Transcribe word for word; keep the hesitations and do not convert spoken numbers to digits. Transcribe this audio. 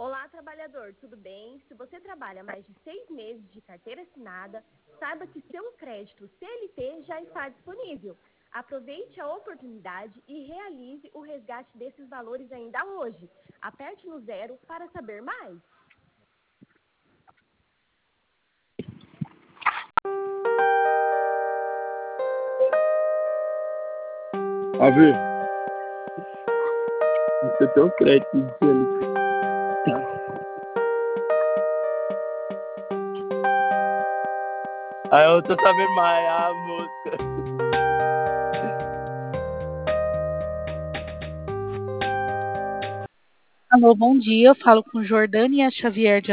Olá, trabalhador, tudo bem? Se você trabalha mais de seis meses de carteira assinada, saiba que seu crédito C L T já está disponível. Aproveite a oportunidade e realize o resgate desses valores ainda hoje. Aperte no zero para saber mais. Ave, você tem um crédito de C L T. Aí eu tô sabendo mais a música. Alô, bom dia. Eu falo com Jordânia Xavier de